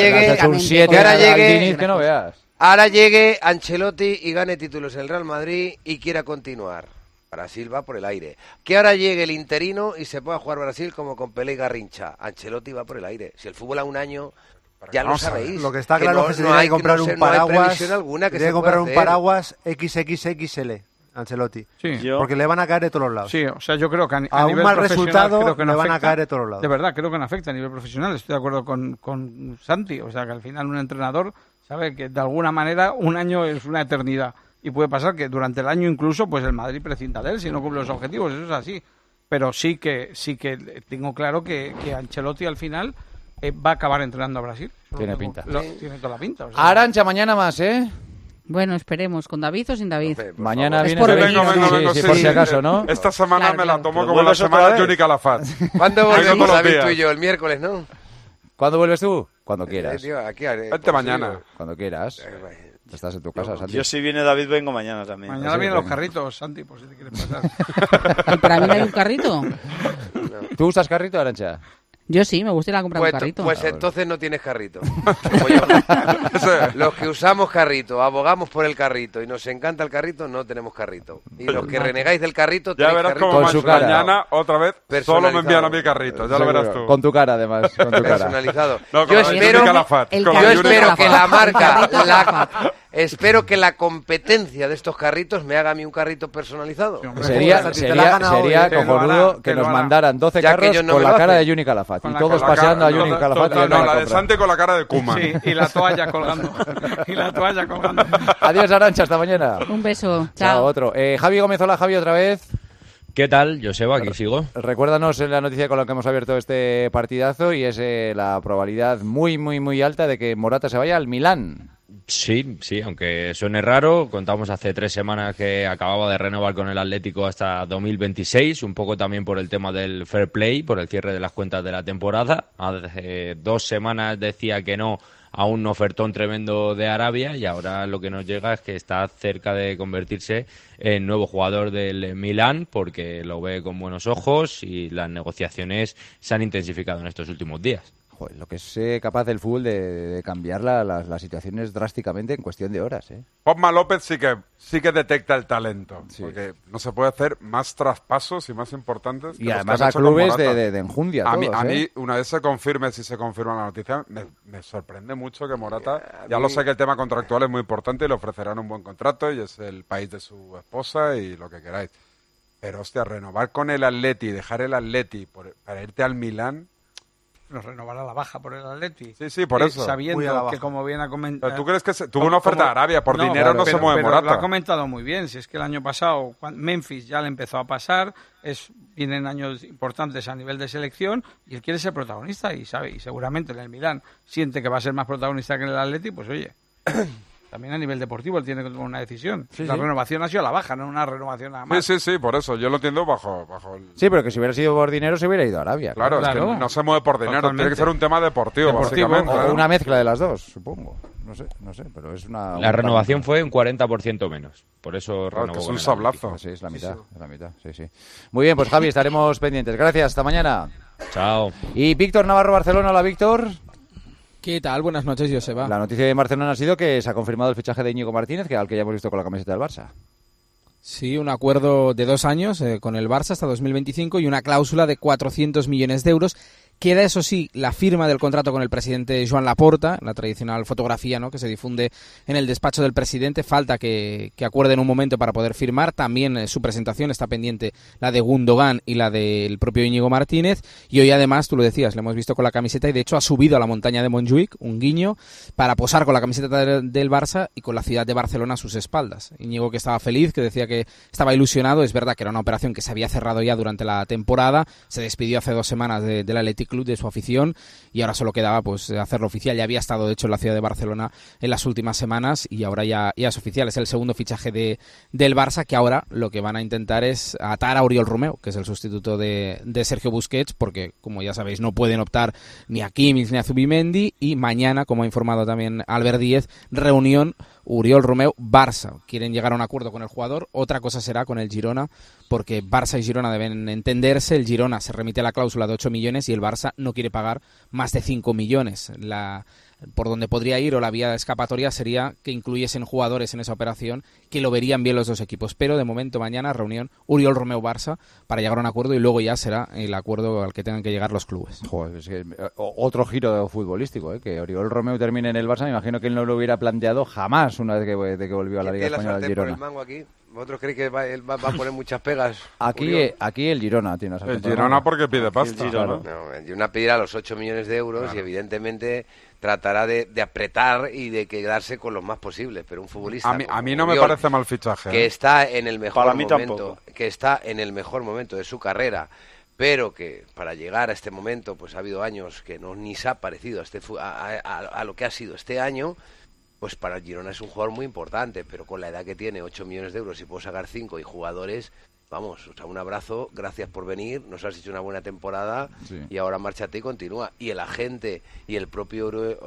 Speaker 7: llegue Ancelotti y gane títulos en el Real Madrid y quiera continuar. Brasil va por el aire. Que ahora llegue el interino y se pueda jugar Brasil como con Pelé y Garrincha. Ancelotti va por el aire. Si el fútbol a un año... Ya lo sabéis.
Speaker 6: Lo que está claro es que se tiene que comprar un paraguas. Tiene que comprar un paraguas XXXL, Ancelotti.
Speaker 8: Sí.
Speaker 6: Porque le van a caer de todos los lados.
Speaker 8: Sí, o sea, yo creo que
Speaker 6: a un mal resultado le van a caer de todos los lados.
Speaker 8: De verdad, creo que no afecta a nivel profesional. Estoy de acuerdo con Santi. O sea, que al final un entrenador sabe que de alguna manera un año es una eternidad. Y puede pasar que durante el año incluso pues el Madrid prescinda de él si no cumple los objetivos. Eso es así. Pero sí que tengo claro que Ancelotti al final... va a acabar entrenando a Brasil.
Speaker 4: Tiene pinta.
Speaker 8: Tiene toda la pinta. O
Speaker 4: sea. Arantxa, mañana más, ¿eh?
Speaker 9: Bueno, esperemos. ¿Con David o sin David?
Speaker 4: Mañana viene
Speaker 5: vengo,
Speaker 4: por si acaso, ¿no?
Speaker 5: Esta semana me la tomo como la semana de Juni Calafat.
Speaker 7: ¿Cuándo volvemos, David, tú y yo? El miércoles, ¿no?
Speaker 4: ¿Cuándo vuelves tú? Cuando quieras.
Speaker 5: Vente mañana.
Speaker 4: Cuando quieras. Estás en tu casa, Santi.
Speaker 11: Yo si viene David vengo mañana también.
Speaker 8: Mañana vienen los carritos, Santi, por si te quieres pasar.
Speaker 9: ¿Para mí no hay un carrito?
Speaker 4: ¿Tú usas carrito, Arantxa?
Speaker 9: Yo sí, me gusta ir a comprar un carrito.
Speaker 7: Pues entonces no tienes carrito. Los que usamos carrito, abogamos por el carrito y nos encanta el carrito, no tenemos carrito. Y los que renegáis del carrito,
Speaker 5: ya verás
Speaker 7: carrito.
Speaker 5: Como mañana otra vez solo me envían a mi carrito, ya lo verás tú.
Speaker 4: Con tu cara, además, con tu cara.
Speaker 7: Personalizado.
Speaker 5: No,
Speaker 7: yo espero que la marca, espero que la competencia de estos carritos me haga a mí un carrito personalizado.
Speaker 4: Sería cojonudo que nos mandaran 12 carros con la cara de Juni Calafat. Y todos paseando a Juni Calafat.
Speaker 5: No, la de Santi con la cara de Koeman.
Speaker 8: Sí, y la toalla colgando.
Speaker 4: Adiós, Arantxa, hasta mañana.
Speaker 9: Un beso. Chao.
Speaker 4: Otro. Javi Gómez, hola, Javi, otra vez.
Speaker 12: ¿Qué tal, Joseba? Aquí sigo.
Speaker 4: Recuérdanos la noticia con la que hemos abierto este partidazo y es la probabilidad muy, muy, muy alta de que Morata se vaya al Milán.
Speaker 12: Sí, aunque suene raro, contamos hace 3 semanas que acababa de renovar con el Atlético hasta 2026, un poco también por el tema del fair play, por el cierre de las cuentas de la temporada. Hace 2 semanas decía que no a un ofertón tremendo de Arabia y ahora lo que nos llega es que está cerca de convertirse en nuevo jugador del Milán porque lo ve con buenos ojos y las negociaciones se han intensificado en estos últimos días.
Speaker 4: Joder, lo que es capaz del fútbol de cambiar las situaciones drásticamente en cuestión de horas.
Speaker 5: Juanma López sí que detecta el talento, porque no se puede hacer más traspasos y más importantes.
Speaker 4: Y además a clubes de enjundia.
Speaker 5: A mí, una vez si se confirma la noticia, me sorprende mucho que Morata, lo sé que el tema contractual es muy importante y le ofrecerán un buen contrato y es el país de su esposa y lo que queráis. Pero, hostia, renovar con el Atleti y dejar el Atleti para irte al Milán...
Speaker 8: Nos renovará la baja por el Atleti.
Speaker 5: Sí, por eso.
Speaker 8: Sabiendo que, como bien ha comentado...
Speaker 5: ¿Tú crees que tuvo una oferta de Arabia? Por dinero no se mueve Morata.
Speaker 8: Lo ha comentado muy bien. Si es que el año pasado Memphis ya le empezó a pasar, vienen años importantes a nivel de selección y él quiere ser protagonista y sabe, y seguramente en el Milán siente que va a ser más protagonista que en el Atleti, pues oye... También a nivel deportivo él tiene que tomar una decisión. La renovación ha sido a la baja, no una renovación nada más.
Speaker 5: Sí, por eso. Yo lo entiendo bajo el...
Speaker 4: Sí, pero que si hubiera sido por dinero se hubiera ido a Arabia.
Speaker 5: Claro. Es que no se mueve por dinero. Totalmente. Tiene que ser un tema deportivo básicamente.
Speaker 4: O una mezcla de las dos, supongo. No sé, pero es una...
Speaker 12: La renovación fue un 40% menos. Por eso renovó.
Speaker 5: Es un sablazo.
Speaker 4: Sí, es la mitad. Sí. Muy bien, pues Javi, estaremos pendientes. Gracias, hasta mañana.
Speaker 12: Chao.
Speaker 4: Y Víctor Navarro, Barcelona. Hola, Víctor.
Speaker 13: ¿Qué tal? Buenas noches, Joseba.
Speaker 4: La noticia de Barcelona ha sido que se ha confirmado el fichaje de Íñigo Martínez, al que ya hemos visto con la camiseta del Barça.
Speaker 13: Sí, un acuerdo de 2 años con el Barça hasta 2025 y una cláusula de 400 millones de euros. Queda, eso sí, la firma del contrato con el presidente Joan Laporta, la tradicional fotografía, ¿no?, que se difunde en el despacho del presidente. Falta que acuerden un momento para poder firmar. También su presentación está pendiente, la de Gundogan y la del propio Íñigo Martínez. Y hoy, además, tú lo decías, le hemos visto con la camiseta y, de hecho, ha subido a la montaña de Montjuïc, un guiño, para posar con la camiseta del Barça y con la ciudad de Barcelona a sus espaldas. Íñigo, que estaba feliz, que decía que estaba ilusionado. Es verdad que era una operación que se había cerrado ya durante la temporada. Se despidió hace 2 semanas del Athletic Club, de su afición, y ahora solo quedaba pues hacerlo oficial. Ya había estado, de hecho, en la ciudad de Barcelona en las últimas semanas y ahora ya es oficial. Es el segundo fichaje del Barça, que ahora lo que van a intentar es atar a Oriol Romeu, que es el sustituto de Sergio Busquets, porque, como ya sabéis, no pueden optar ni a Kimmich ni a Zubimendi. Y mañana, como ha informado también Albert Díez, reunión Oriol Romeu-Barça. Quieren llegar a un acuerdo con el jugador. Otra cosa será con el Girona, porque Barça y Girona deben entenderse. El Girona se remite a la cláusula de 8 millones y el Barça no quiere pagar más de 5 millones. Por donde podría ir, o la vía de escapatoria, sería que incluyesen jugadores en esa operación, que lo verían bien los dos equipos. Pero de momento, mañana reunión Oriol Romeu-Barça para llegar a un acuerdo y luego ya será el acuerdo al que tengan que llegar los clubes.
Speaker 4: Joder, es que otro giro futbolístico, que Oriol Romeu termine en el Barça. Me imagino que él no lo hubiera planteado jamás una vez que volvió a la Liga Española del Girona.
Speaker 7: ¿Vosotros creéis que él va a poner muchas pegas?
Speaker 4: Aquí el Girona tiene esa.
Speaker 5: El Girona porque pide pasta.
Speaker 7: El Girona pedirá los 8 millones de euros y evidentemente tratará de apretar y de quedarse con los más posibles, pero un futbolista
Speaker 5: a mí no me parece mal fichaje,
Speaker 7: que está en el mejor momento, que está en el mejor momento de su carrera, pero que para llegar a este momento pues ha habido años que ni se ha parecido a lo que ha sido este año. Pues para el Girona es un jugador muy importante, pero con la edad que tiene, 8 millones de euros y puedo sacar 5 y jugadores, vamos, o sea, un abrazo, gracias por venir, nos has hecho una buena temporada y ahora márchate y continúa. Y el agente y el propio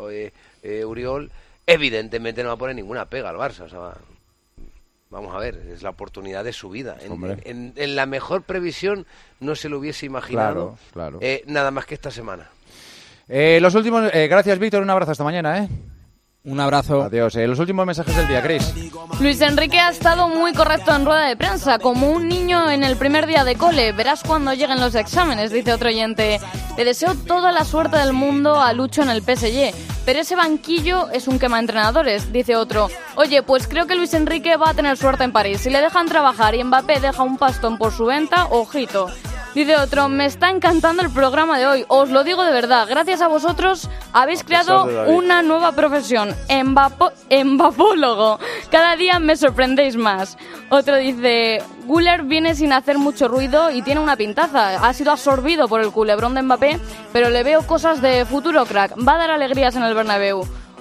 Speaker 7: Oriol evidentemente no va a poner ninguna pega al Barça, o sea, vamos a ver, es la oportunidad de su vida. En la mejor previsión no se lo hubiese imaginado,
Speaker 4: claro.
Speaker 7: Nada más que esta semana.
Speaker 4: Los últimos, gracias Víctor, un abrazo, hasta mañana,
Speaker 13: Un abrazo.
Speaker 4: Adiós. Los últimos mensajes del día, Cris.
Speaker 14: Luis Enrique ha estado muy correcto en rueda de prensa, como un niño en el primer día de cole. Verás cuando lleguen los exámenes, dice otro oyente. Le deseo toda la suerte del mundo a Lucho en el PSG, pero ese banquillo es un quema entrenadores, dice otro. Oye, pues creo que Luis Enrique va a tener suerte en París. Si le dejan trabajar y Mbappé deja un pastón por su venta, ojito. Dice otro, me está encantando el programa de hoy, os lo digo de verdad, gracias a vosotros habéis creado una nueva profesión, embapólogo, cada día me sorprendéis más. Otro dice, Güler viene sin hacer mucho ruido y tiene una pintaza, ha sido absorbido por el culebrón de Mbappé, pero le veo cosas de futuro crack, va a dar alegrías en el Bernabéu.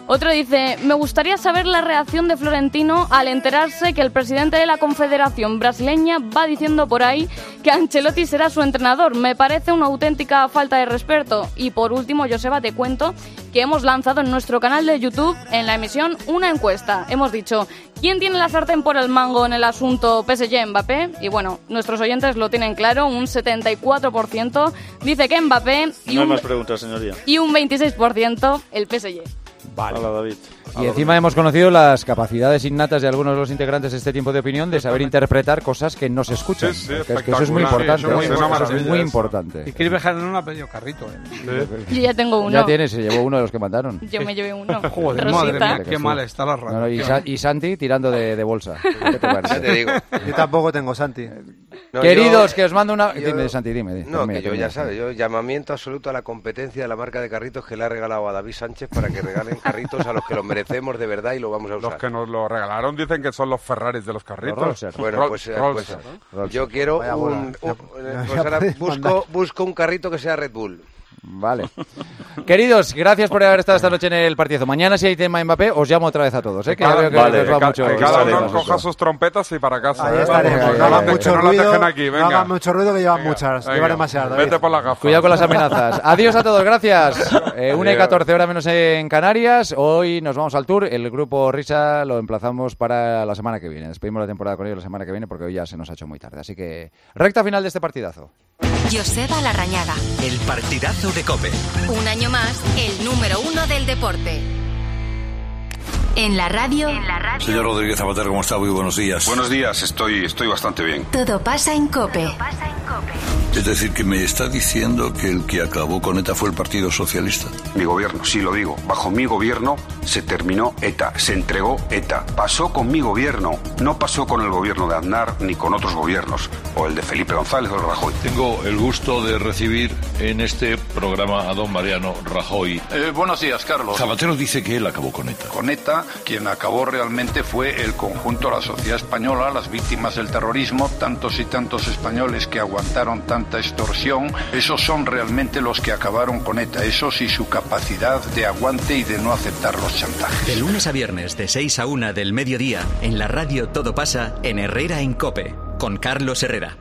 Speaker 14: Otro dice, me gustaría saber la reacción de Florentino al enterarse que el presidente de la Confederación Brasileña va diciendo por ahí que Ancelotti será su entrenador. Me parece una auténtica falta de respeto. Y por último, Joseba, te cuento que hemos lanzado en nuestro canal de YouTube, en la emisión, una encuesta. Hemos dicho, ¿quién tiene la sartén por el mango en el asunto PSG-Mbappé? Y bueno, nuestros oyentes lo tienen claro, un 74% dice que Mbappé y
Speaker 11: no hay más preguntas, señoría.
Speaker 14: Y un 26% el PSG.
Speaker 5: Vale.
Speaker 11: Hola, David.
Speaker 4: Y encima hemos conocido las capacidades innatas de algunos de los integrantes de este tiempo de opinión de saber interpretar cosas que no se escuchan.
Speaker 5: Sí,
Speaker 4: que eso es muy importante.
Speaker 5: Sí,
Speaker 4: es muy importante.
Speaker 8: Y Chris Bejarano no ha pedido carrito.
Speaker 14: Yo ya tengo uno.
Speaker 4: Ya tienes, se llevó uno de los que mandaron.
Speaker 14: Yo me llevé uno.
Speaker 8: Joder, madre mía, qué mal está la radio.
Speaker 4: Y Santi tirando de bolsa. ¿Qué te parece?
Speaker 7: Ya te digo.
Speaker 6: Yo tampoco tengo, Santi.
Speaker 7: No,
Speaker 4: Queridos, que os mando una... Dime, Santi, dime.
Speaker 7: No, que yo ya sabes, yo llamamiento absoluto a la competencia de la marca de carritos que le ha regalado a David Sánchez para que regalen carritos a los que los merecemos de verdad y lo vamos a usar.
Speaker 5: Los que nos lo regalaron dicen que son los Ferraris de los carritos.
Speaker 7: Bueno, pues yo quiero busco un carrito que sea Red Bull.
Speaker 4: Vale. Queridos, gracias por haber estado esta noche en el partido. Mañana, si hay tema Mbappé, os llamo otra vez a todos. Que
Speaker 5: vale,
Speaker 4: mucho,
Speaker 5: cada uno coja sus trompetas y para casa.
Speaker 6: Ahí estaremos. No hagan mucho ruido, que llevan muchas. Llevan demasiadas.
Speaker 5: Vete por la gafa.
Speaker 4: Cuidado con las amenazas. Adiós a todos, gracias. 1:14, hora menos en Canarias. Hoy nos vamos al tour. El grupo Risa lo emplazamos para la semana que viene. Despedimos la temporada con ellos la semana que viene porque hoy ya se nos ha hecho muy tarde. Así que recta final de este partidazo.
Speaker 2: Joseba Larrañaga.
Speaker 3: El partidazo de COPE.
Speaker 2: Un año más, el número 1 del deporte. En la radio.
Speaker 15: Señor Rodríguez Zapatero, ¿cómo está? Muy buenos días.
Speaker 16: Buenos días, estoy bastante bien.
Speaker 2: Todo pasa en COPE.
Speaker 15: Es decir, que me está diciendo que el que acabó con ETA fue el Partido Socialista.
Speaker 16: Mi gobierno, sí lo digo. Bajo mi gobierno se terminó ETA, se entregó ETA. Pasó con mi gobierno, no pasó con el gobierno de Aznar ni con otros gobiernos, o el de Felipe González o el Rajoy.
Speaker 15: Tengo el gusto de recibir en este programa a don Mariano Rajoy.
Speaker 16: Buenos días, Carlos.
Speaker 15: Zapatero dice que él acabó con ETA.
Speaker 16: Con ETA, quien acabó realmente fue el conjunto de la sociedad española, las víctimas del terrorismo, tantos y tantos españoles que aguantaron tanta extorsión. Esos son realmente los que acabaron con ETA, esos y su capacidad de aguante y de no aceptar los chantajes.
Speaker 3: De lunes a viernes, de 6 a 1 del mediodía, en la radio Todo pasa, en Herrera en COPE, con Carlos Herrera.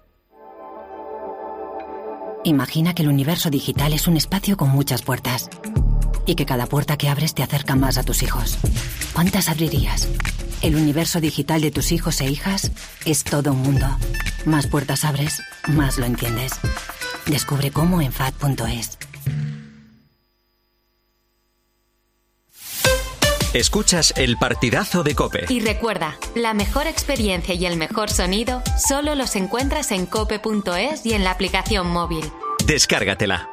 Speaker 17: Imagina que el universo digital es un espacio con muchas puertas y que cada puerta que abres te acerca más a tus hijos. ¿Cuántas abrirías? El universo digital de tus hijos e hijas es todo un mundo. Más puertas abres, más lo entiendes. Descubre cómo en FAD.es.
Speaker 3: Escuchas el partidazo de COPE.
Speaker 2: Y recuerda, la mejor experiencia y el mejor sonido solo los encuentras en cope.es y en la aplicación móvil.
Speaker 3: Descárgatela.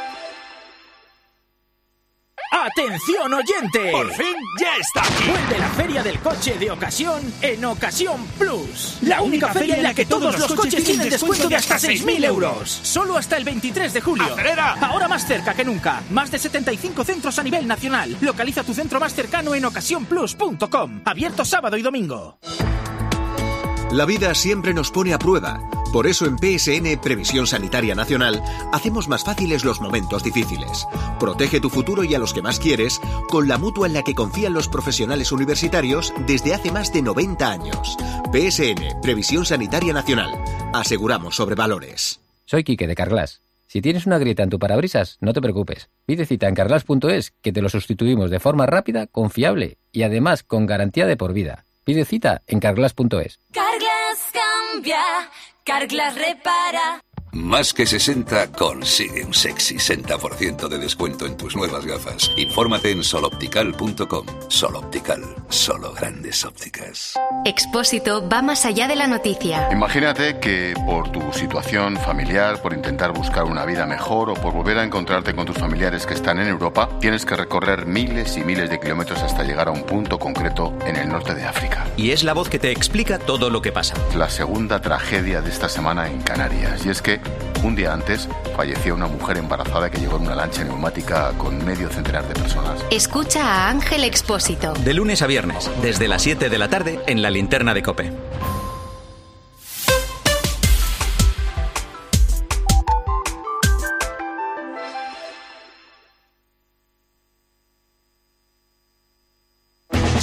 Speaker 18: ¡Atención, oyente! ¡Por fin ya está aquí! Vuelve la Feria del Coche de Ocasión en Ocasión Plus. La única feria en la que todos los coches tienen descuento de hasta 6.000 euros. Solo hasta el 23 de julio. ¡Acelera! Ahora más cerca que nunca. Más de 75 centros a nivel nacional. Localiza tu centro más cercano en ocasiónplus.com. Abierto sábado y domingo.
Speaker 19: La vida siempre nos pone a prueba. Por eso en PSN, Previsión Sanitaria Nacional, hacemos más fáciles los momentos difíciles. Protege tu futuro y a los que más quieres con la mutua en la que confían los profesionales universitarios desde hace más de 90 años. PSN, Previsión Sanitaria Nacional. Aseguramos sobre valores.
Speaker 20: Soy Quique de Carglass. Si tienes una grieta en tu parabrisas, no te preocupes. Pide cita en carglass.es que te lo sustituimos de forma rápida, confiable y además con garantía de por vida. Pide cita en carglass.es.
Speaker 2: Carglass cambia, Carglass repara.
Speaker 21: Más que 60 consigue un sexy 60% de descuento en tus nuevas gafas. Infórmate en soloptical.com. Soloptical, solo grandes ópticas.
Speaker 2: Expósito va más allá de la noticia.
Speaker 22: Imagínate que por tu situación familiar, por intentar buscar una vida mejor o por volver a encontrarte con tus familiares que están en Europa, tienes que recorrer miles y miles de kilómetros hasta llegar a un punto concreto en el norte de África.
Speaker 3: Y es la voz que te explica todo lo que pasa.
Speaker 22: La segunda tragedia de esta semana en Canarias, y es que un día antes falleció una mujer embarazada que llegó en una lancha neumática con medio centenar de personas.
Speaker 2: Escucha a Ángel Expósito.
Speaker 3: De lunes a viernes, desde las 7 de la tarde, en la linterna de COPE.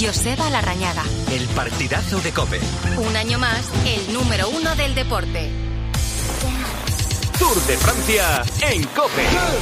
Speaker 2: Joseba Larrañaga.
Speaker 3: El partidazo de COPE.
Speaker 2: Un año más, el número 1 del deporte.
Speaker 3: Tour de Francia en COPE.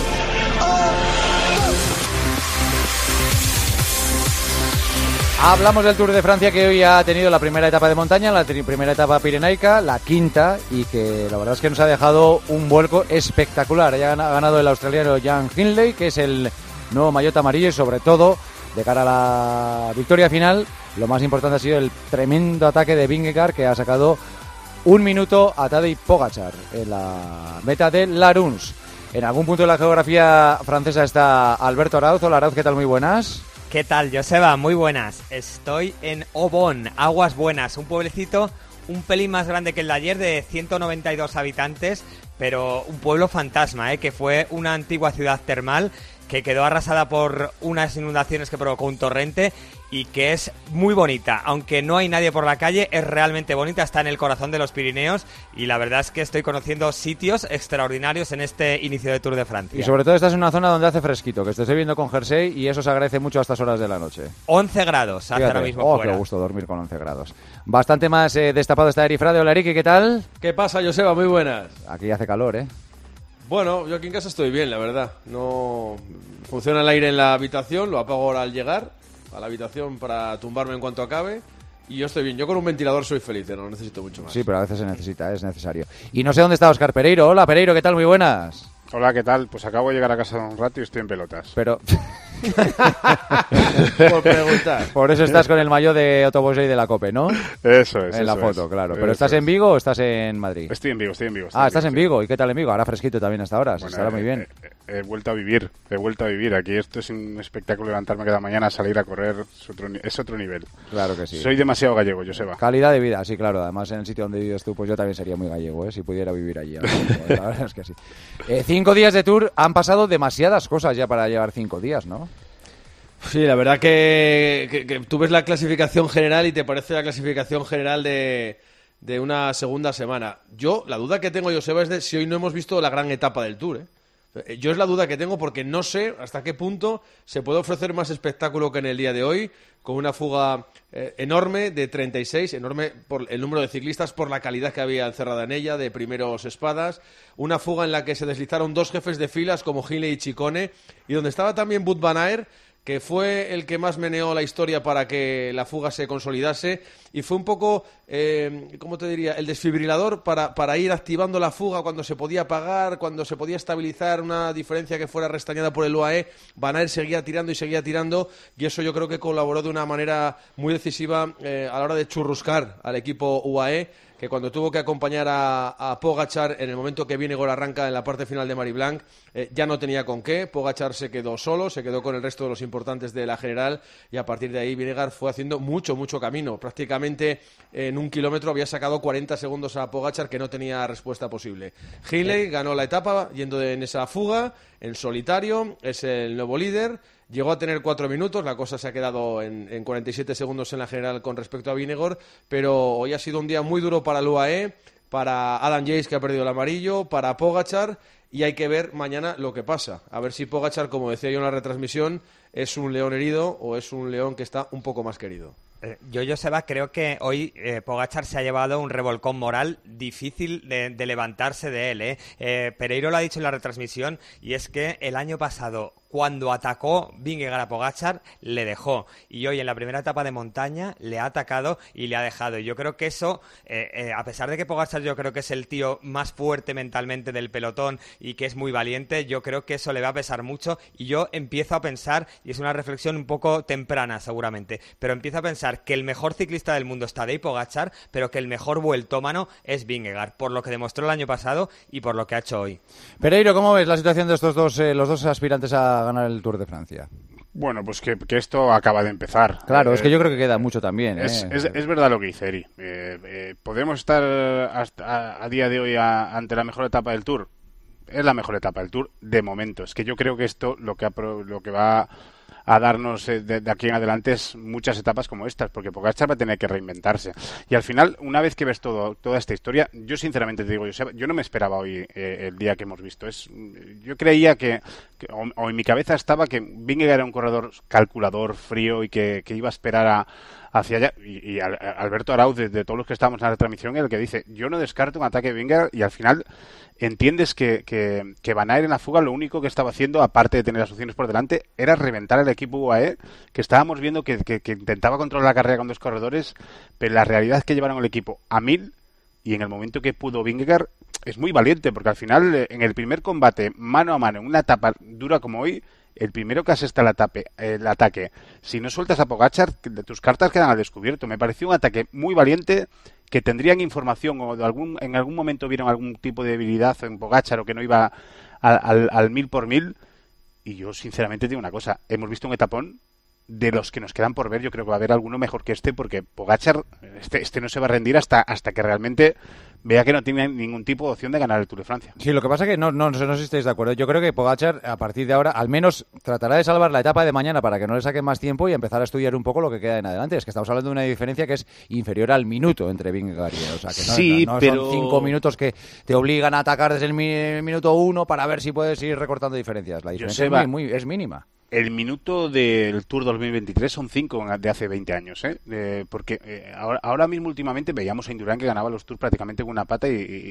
Speaker 4: Hablamos del Tour de Francia, que hoy ha tenido la primera etapa de montaña, la primera etapa pirenaica, la quinta, y que la verdad es que nos ha dejado un vuelco espectacular. Ha ganado el australiano Jan Hindley, que es el nuevo maillot amarillo, y sobre todo, de cara a la victoria final, lo más importante ha sido el tremendo ataque de Vingegaard, que ha sacado un minuto a Tadej Pogačar en la meta de Laruns. En algún punto de la geografía francesa está Alberto Arauz. Hola, Arauz, ¿qué tal? Muy buenas.
Speaker 1: ¿Qué tal, Joseba? Muy buenas. Estoy en Aubonne, Aguas Buenas, un pueblecito un pelín más grande que el de ayer, de 192 habitantes, pero un pueblo fantasma, que fue una antigua ciudad termal que quedó arrasada por unas inundaciones que provocó un torrente y que es muy bonita. Aunque no hay nadie por la calle, es realmente bonita, está en el corazón de los Pirineos y la verdad es que estoy conociendo sitios extraordinarios en este inicio de Tour de Francia.
Speaker 4: Y sobre todo estás en una zona donde hace fresquito, que te estoy viendo con jersey y eso se agradece mucho a estas horas de la noche.
Speaker 1: 11 grados hace ahora mismo fuera.
Speaker 4: Qué gusto dormir con 11 grados. Bastante más destapado está Eri Frade. Hola, Eric, ¿qué tal?
Speaker 10: ¿Qué pasa, Joseba? Muy buenas.
Speaker 4: Aquí hace calor, ¿eh?
Speaker 10: Bueno, yo aquí en casa estoy bien, la verdad. No funciona el aire en la habitación, lo apago ahora al llegar a la habitación para tumbarme en cuanto acabe. Y yo estoy bien. Yo con un ventilador soy feliz, no necesito mucho más.
Speaker 4: Sí, pero a veces se necesita, es necesario. Y no sé dónde está Óscar Pereiro. Hola, Pereiro, ¿qué tal? Muy buenas.
Speaker 23: Hola, ¿qué tal? Pues acabo de llegar a casa un rato y estoy en pelotas.
Speaker 4: Pero...
Speaker 10: Por preguntar.
Speaker 4: Por eso estás con el maillot de Otto Bosley de la COPE, ¿no?
Speaker 23: Eso es.
Speaker 4: En la foto, claro. ¿Pero estás en Vigo o estás en Madrid?
Speaker 23: Estoy en Vigo.
Speaker 4: Estás en Vigo. ¿Y qué tal en Vigo? Ahora fresquito también hasta ahora. Bueno, estará muy bien.
Speaker 23: He vuelto a vivir. Aquí esto es un espectáculo, levantarme cada mañana, salir a correr. Es otro nivel.
Speaker 4: Claro que sí.
Speaker 23: Soy demasiado gallego, Joseba.
Speaker 4: Calidad de vida, sí, claro. Además, en el sitio donde vives tú, pues yo también sería muy gallego, si pudiera vivir allí. La verdad es que sí. 5 días de Tour. Han pasado demasiadas cosas ya para llevar 5 días, ¿no?
Speaker 10: Sí, la verdad que tú ves la clasificación general y te parece la clasificación general de una segunda semana. Yo, la duda que tengo, Joseba, es de si hoy no hemos visto la gran etapa del Tour, Yo es la duda que tengo porque no sé hasta qué punto se puede ofrecer más espectáculo que en el día de hoy, con una fuga enorme de 36, enorme por el número de ciclistas, por la calidad que había encerrada en ella, de primeros espadas, una fuga en la que se deslizaron 2 jefes de filas como Hindley y Ciccone, y donde estaba también Wout van Aert, que fue el que más meneó la historia para que la fuga se consolidase, y fue un poco, ¿cómo te diría?, el desfibrilador para ir activando la fuga cuando se podía apagar, cuando se podía estabilizar una diferencia que fuera restañada por el UAE. Van Aert seguía tirando, y eso yo creo que colaboró de una manera muy decisiva a la hora de churruscar al equipo UAE, que cuando tuvo que acompañar a Pogačar en el momento que Vingegaard arranca en la parte final de Marie-Blanque, ya no tenía con qué. Pogačar se quedó solo, se quedó con el resto de los importantes de la general, y a partir de ahí Vingegaard fue haciendo mucho camino. Prácticamente en 1 kilómetro había sacado 40 segundos a Pogačar, que no tenía respuesta posible. Hindley ganó la etapa yendo en esa fuga, en solitario, es el nuevo líder. Llegó a tener 4 minutos, la cosa se ha quedado en 47 segundos en la general con respecto a Vingegaard, pero hoy ha sido un día muy duro para el UAE, para Adam Yates, que ha perdido el amarillo, para Pogačar, y hay que ver mañana lo que pasa. A ver si Pogačar, como decía yo en la retransmisión, es un león herido o es un león que está un poco más querido.
Speaker 1: Yo, Joseba, creo que hoy Pogačar se ha llevado un revolcón moral difícil de levantarse de él. Pereiro lo ha dicho en la retransmisión, y es que el año pasado, cuando atacó Vingegaard a Pogačar, le dejó. Y hoy en la primera etapa de montaña le ha atacado y le ha dejado. Y yo creo que eso, a pesar de que Pogačar yo creo que es el tío más fuerte mentalmente del pelotón y que es muy valiente, yo creo que eso le va a pesar mucho. Y yo empiezo a pensar, y es una reflexión un poco temprana seguramente, pero empiezo a pensar que el mejor ciclista del mundo es Tadej Pogačar, pero que el mejor vueltómano es Vingegaard, por lo que demostró el año pasado y por lo que ha hecho hoy.
Speaker 4: Pereiro, ¿cómo ves la situación de estos dos, los dos aspirantes a ganar el Tour de Francia?
Speaker 23: Bueno, pues que esto acaba de empezar.
Speaker 4: Claro, es que yo creo que queda mucho también.
Speaker 23: Es verdad lo que dice Eri. ¿Podemos estar a día de hoy ante la mejor etapa del Tour? Es la mejor etapa del Tour de momento. Es que yo creo que esto lo que va a darnos de aquí en adelante muchas etapas como estas, porque Pogačar va a tener que reinventarse. Y al final, una vez que ves toda esta historia, yo sinceramente te digo, yo no me esperaba hoy el día que hemos visto. Yo creía o en mi cabeza estaba que Vingegaard era un corredor calculador, frío, y que iba a esperar hacia allá. Y Alberto Arauz, de todos los que estábamos en la transmisión, el que dice, yo no descarto un ataque de Vingegaard, y al final entiendes que Van Aert en la fuga lo único que estaba haciendo, aparte de tener las opciones por delante, era reventar el equipo UAE, que estábamos viendo que intentaba controlar la carrera con 2 corredores, pero la realidad es que llevaron el equipo a 1000, y en el momento que pudo Vingegaard es muy valiente, porque al final en el primer combate mano a mano, en una etapa dura como hoy, el primero que asesta el ataque, si no sueltas a Pogačar, tus cartas quedan al descubierto. Me pareció un ataque muy valiente, que tendrían información o en algún momento vieron algún tipo de debilidad en Pogačar o que no iba al 1000 por 1000. Y yo sinceramente digo una cosa, hemos visto un etapón de los que nos quedan por ver. Yo creo que va a haber alguno mejor que porque Pogačar este no se va a rendir hasta que realmente vea que no tiene ningún tipo de opción de ganar el Tour de Francia.
Speaker 4: Sí, lo que pasa es que no sé si estáis de acuerdo. Yo creo que Pogačar, a partir de ahora, al menos tratará de salvar la etapa de mañana para que no le saquen más tiempo y empezar a estudiar un poco lo que queda en adelante. Es que estamos hablando de una diferencia que es inferior al minuto entre Vingegaard y él. O sea, que no son 5 minutos que te obligan a atacar desde el minuto 1 para ver si puedes ir recortando diferencias. La diferencia es mínima.
Speaker 23: El minuto del Tour 2023 son 5 de hace 20 años, porque ahora mismo últimamente veíamos a Indurain que ganaba los Tours prácticamente con una pata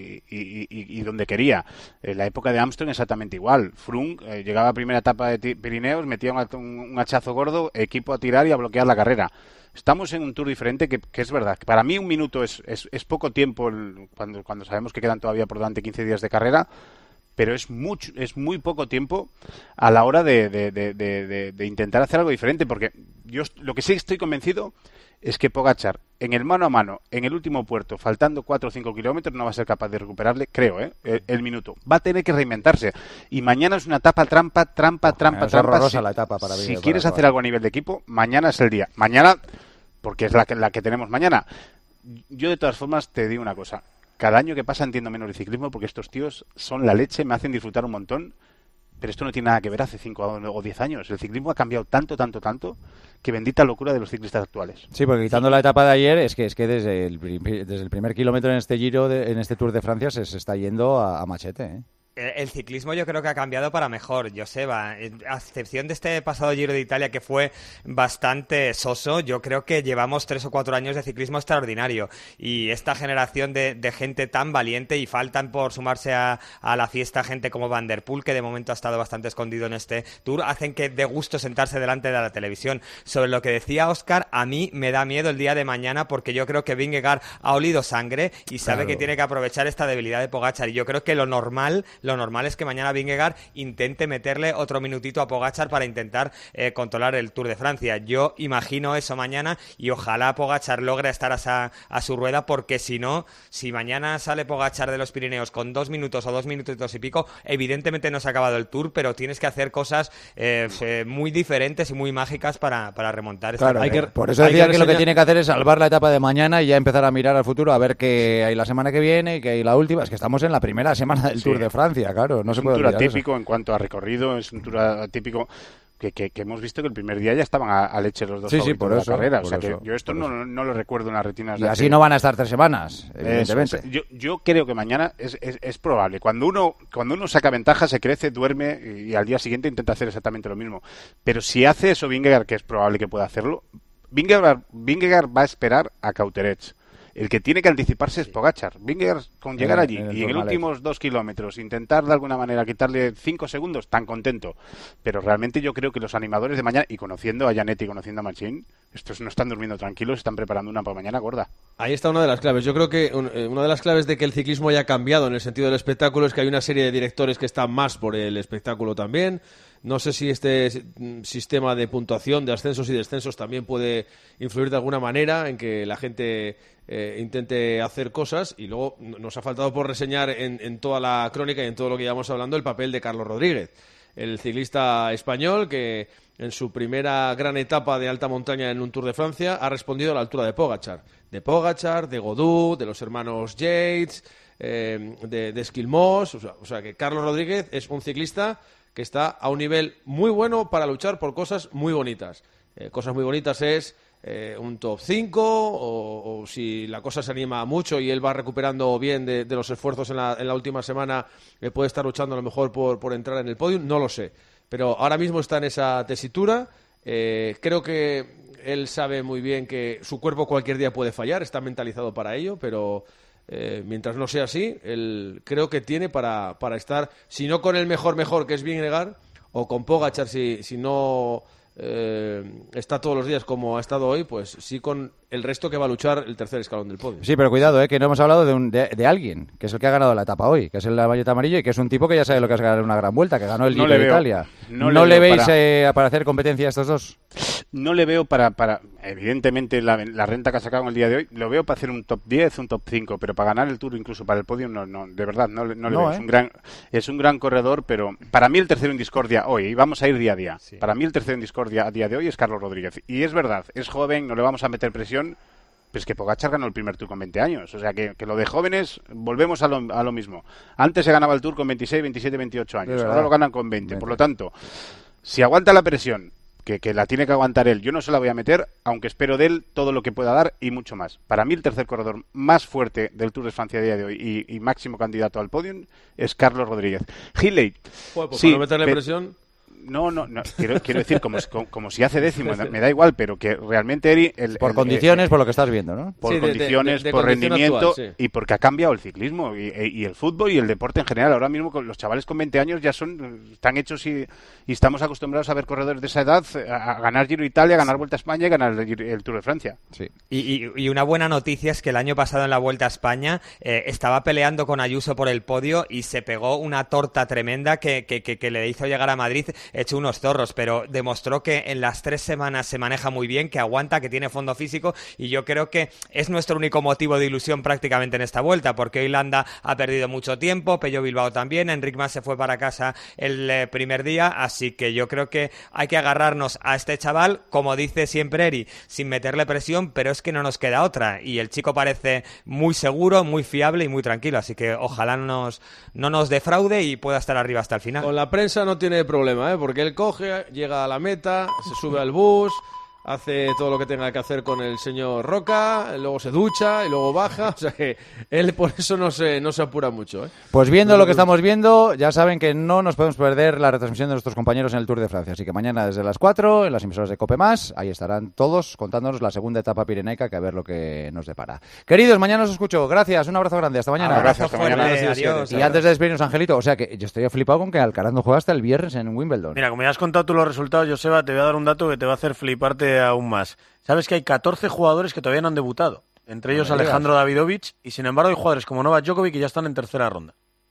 Speaker 23: y donde quería. En la época de Armstrong exactamente igual. Froome llegaba a primera etapa de Pirineos, metía un hachazo gordo, equipo a tirar y a bloquear la carrera. Estamos en un Tour diferente que es verdad. Para mí un minuto es poco tiempo cuando sabemos que quedan todavía por delante 15 días de carrera, pero es muy poco tiempo a la hora de intentar hacer algo diferente, porque yo lo que sí estoy convencido es que Pogačar en el mano a mano, en el último puerto, faltando 4 o 5 kilómetros, no va a ser capaz de recuperarle, creo, el minuto. Va a tener que reinventarse. Y mañana es una etapa trampa.
Speaker 4: Es horrorosa la etapa para
Speaker 23: si quieres hacer algo a nivel de equipo, mañana es el día. Mañana, porque es la que tenemos mañana. Yo de todas formas te digo una cosa. Cada año que pasa entiendo menos el ciclismo, porque estos tíos son la leche, me hacen disfrutar un montón, pero esto no tiene nada que ver hace 5 o 10 años. El ciclismo ha cambiado tanto, que bendita locura de los ciclistas actuales.
Speaker 4: Sí, porque quitando la etapa de ayer, es que desde el primer kilómetro en este Giro, en este Tour de Francia, se está yendo a machete,
Speaker 1: El ciclismo yo creo que ha cambiado para mejor, Joseba. A excepción de este pasado Giro de Italia que fue bastante soso, yo creo que llevamos 3 o 4 años de ciclismo extraordinario. Y esta generación de gente tan valiente, y faltan por sumarse a la fiesta gente como Van der Poel, que de momento ha estado bastante escondido en este Tour, hacen que dé gusto sentarse delante de la televisión. Sobre lo que decía Óscar, a mí me da miedo el día de mañana, porque yo creo que Vingegaard ha olido sangre y sabe que tiene que aprovechar esta debilidad de Pogačar. Y yo creo que lo normal es que mañana Vingegaard intente meterle otro minutito a Pogačar para intentar controlar el Tour de Francia. Yo imagino eso mañana, y ojalá Pogačar logre estar a su rueda, porque si no, si mañana sale Pogačar de los Pirineos con 2 minutos o 2 minutitos y pico, evidentemente no se ha acabado el Tour, pero tienes que hacer cosas muy diferentes y muy mágicas para remontar esta carrera.
Speaker 4: Por eso decía que lo que tiene que hacer es salvar la etapa de mañana y ya empezar a mirar al futuro, a ver qué hay la semana que viene y qué hay la última. Es que estamos en la primera semana del Tour de Francia, claro. No
Speaker 23: es un Tour atípico en cuanto a recorrido, es un Tour atípico que hemos visto que el primer día ya estaban a leche los dos favoritos de la carrera. O sea que yo esto no lo recuerdo en las retinas.
Speaker 4: Y así no van a estar 3 semanas, evidentemente.
Speaker 23: Yo creo que mañana es probable. Cuando uno saca ventaja, se crece, duerme y al día siguiente intenta hacer exactamente lo mismo. Pero si hace eso Vingegaard, que es probable que pueda hacerlo, Vingegaard va a esperar a Cauterets. El que tiene que anticiparse es Pogačar. Vingegaard, con llegar allí y en los últimos 2 kilómetros intentar de alguna manera quitarle 5 segundos, tan contento. Pero realmente yo creo que los animadores de mañana, y conociendo a Janet y conociendo a Machín, estos no están durmiendo tranquilos, están preparando una para mañana gorda.
Speaker 10: Ahí está una de las claves. Yo creo que una de las claves de que el ciclismo haya cambiado en el sentido del espectáculo es que hay una serie de directores que están más por el espectáculo también. No sé si este sistema de puntuación de ascensos y descensos también puede influir de alguna manera en que la gente intente hacer cosas. Y luego nos ha faltado por reseñar en toda la crónica y en todo lo que llevamos hablando el papel de Carlos Rodríguez, el ciclista español que en su primera gran etapa de alta montaña en un Tour de Francia ha respondido a la altura de Pogačar, de Godú, de los hermanos Yates, de Esquilmós. O sea que Carlos Rodríguez es un ciclista que está a un nivel muy bueno para luchar por cosas muy bonitas. Cosas muy bonitas es un top 5 o si la cosa se anima mucho y él va recuperando bien de los esfuerzos en la última semana, puede estar luchando a lo mejor por entrar en el podium, no lo sé. Pero ahora mismo está en esa tesitura. Creo que él sabe muy bien que su cuerpo cualquier día puede fallar, está mentalizado para ello, pero mientras no sea así, él creo que tiene para estar, si no con el mejor que es Vingegaard, o con Pogačar si no está todos los días como ha estado hoy, pues sí con el resto que va a luchar el tercer escalón del podio.
Speaker 4: Sí, pero cuidado, que no hemos hablado de alguien, que es el que ha ganado la etapa hoy, que es el Valletta Amarillo y que es un tipo que ya sabe lo que es ganar una gran vuelta, que ganó el Giro de Italia. ¿No le veis para hacer competencia a estos dos?
Speaker 23: No le veo para evidentemente la renta que ha sacado en el día de hoy, lo veo para hacer un top 10, un top 5, pero para ganar el Tour, incluso para el podio, no, de verdad, no le veo. Es un gran corredor, pero para mí el tercero en discordia hoy, y vamos a ir día a día, para mí el tercero en discordia a día de hoy es Carlos Rodríguez. Y es verdad, es joven, no le vamos a meter presión, pues que Pogačar ganó el primer Tour con 20 años, o sea que lo de jóvenes, volvemos a lo mismo. Antes se ganaba el Tour con 26, 27, 28 años, ahora lo ganan con 20. Por lo tanto, si aguanta la presión, que la tiene que aguantar él, yo no se la voy a meter, aunque espero de él todo lo que pueda dar y mucho más. Para mí el tercer corredor más fuerte del Tour de Francia a día de hoy y máximo candidato al podium es Carlos Rodríguez. Hindley,
Speaker 10: pues sí, para no meterle presión.
Speaker 23: No, quiero decir, como si hace décimo, me da igual, pero que realmente Eri...
Speaker 4: Por condiciones, por lo que estás viendo, ¿no?
Speaker 23: Por condiciones, por rendimiento actual, y porque ha cambiado el ciclismo y el fútbol y el deporte en general. Ahora mismo los chavales con 20 años ya están hechos y estamos acostumbrados a ver corredores de esa edad a ganar Giro Italia, a ganar Vuelta a España y ganar el Tour de Francia.
Speaker 1: Sí. Y una buena noticia es que el año pasado en la Vuelta a España estaba peleando con Ayuso por el podio y se pegó una torta tremenda que le hizo llegar a Madrid hecho unos zorros, pero demostró que en las 3 semanas se maneja muy bien, que aguanta, que tiene fondo físico, y yo creo que es nuestro único motivo de ilusión prácticamente en esta vuelta, porque hoy Landa ha perdido mucho tiempo, Pello Bilbao también, Enric Mas se fue para casa el primer día, así que yo creo que hay que agarrarnos a este chaval, como dice siempre Eri, sin meterle presión, pero es que no nos queda otra, y el chico parece muy seguro, muy fiable y muy tranquilo, así que ojalá no nos defraude y pueda estar arriba hasta el final.
Speaker 10: Con la prensa no tiene problema, porque él coge, llega a la meta, se sube al bus, hace todo lo que tenga que hacer con el señor Roca, luego se ducha y luego baja, o sea que él por eso no se apura mucho.
Speaker 4: Pues viendo lo que estamos viendo, ya saben que no nos podemos perder la retransmisión de nuestros compañeros en el Tour de Francia, así que mañana desde las 4 en las emisoras de COPE+, ahí estarán todos contándonos la segunda etapa pirenaica, que a ver lo que nos depara. Queridos, mañana os escucho, gracias, un abrazo grande, hasta mañana.
Speaker 23: Gracias, hasta mañana.
Speaker 1: Adiós.
Speaker 4: Y antes de despedirnos, Angelito, o sea que yo estoy flipado con que Alcaraz no juega hasta el viernes en Wimbledon.
Speaker 9: Mira, como ya has contado tú los resultados, Joseba, te voy a dar un dato que te va a hacer fliparte aún más. Sabes que hay 14 jugadores que todavía no han debutado, entre ellos Alejandro Davidovich, y sin embargo hay jugadores como Novak Djokovic que ya están en tercera ronda.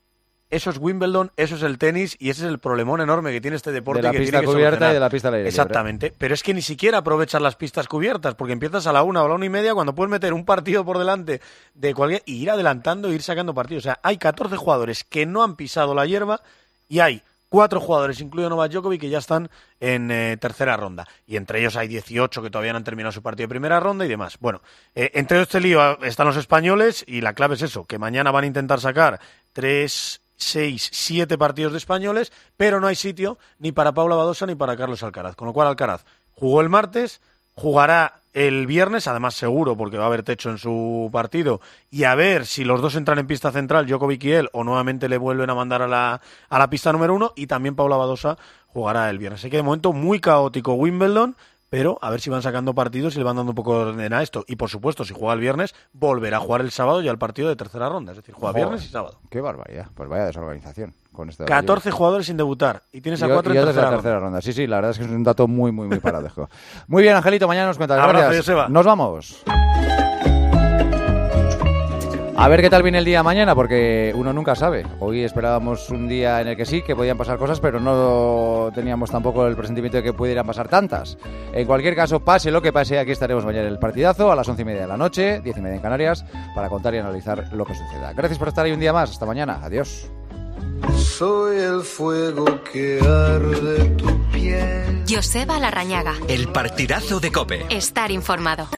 Speaker 9: Eso es Wimbledon, eso es el tenis y ese es el problemón enorme que tiene este deporte.
Speaker 4: De la pista cubierta y de la pista al aire libre.
Speaker 9: Exactamente, pero es que ni siquiera aprovechas las pistas cubiertas porque empiezas a la 1 o a la 1:30 cuando puedes meter un partido por delante de cualquier y ir adelantando e ir sacando partidos. O sea, hay 14 jugadores que no han pisado la hierba y hay 4 jugadores, incluido Novak Djokovic, que ya están en tercera ronda. Y entre ellos hay 18 que todavía no han terminado su partido de primera ronda y demás. Bueno, entre este lío están los españoles y la clave es eso, que mañana van a intentar sacar 3, 6, 7 partidos de españoles, pero no hay sitio ni para Paula Badosa ni para Carlos Alcaraz. Con lo cual Alcaraz jugó el martes, jugará el viernes, además seguro, porque va a haber techo en su partido, y a ver si los dos entran en pista central, Djokovic y él, o nuevamente le vuelven a mandar a la pista número 1, y también Paula Badosa jugará el viernes. Así que de momento muy caótico Wimbledon, pero a ver si van sacando partidos y le van dando un poco de orden a esto. Y por supuesto, si juega el viernes, volverá a jugar el sábado ya el partido de tercera ronda, es decir, juega viernes y sábado.
Speaker 4: Qué barbaridad, pues vaya desorganización. Con este
Speaker 9: 14 jugadores sin debutar y tienes a 4 en tercera
Speaker 4: ronda. Sí, la verdad es que es un dato muy paradojo. Muy bien, Angelito, mañana nos cuentas.
Speaker 9: Abrazo,
Speaker 4: gracias.
Speaker 9: Joseba.
Speaker 4: Nos vamos. A ver qué tal viene el día mañana, porque uno nunca sabe. Hoy esperábamos un día en el que sí, que podían pasar cosas, pero no teníamos tampoco el presentimiento de que pudieran pasar tantas. En cualquier caso, pase lo que pase, aquí estaremos mañana en el partidazo a las 11:30 de la noche, 10:30 en Canarias, para contar y analizar lo que suceda. Gracias por estar ahí un día más. Hasta mañana. Adiós.
Speaker 12: Soy el fuego que arde tu piel.
Speaker 2: Joseba Larrañaga.
Speaker 3: El partidazo de COPE.
Speaker 2: Estar informado.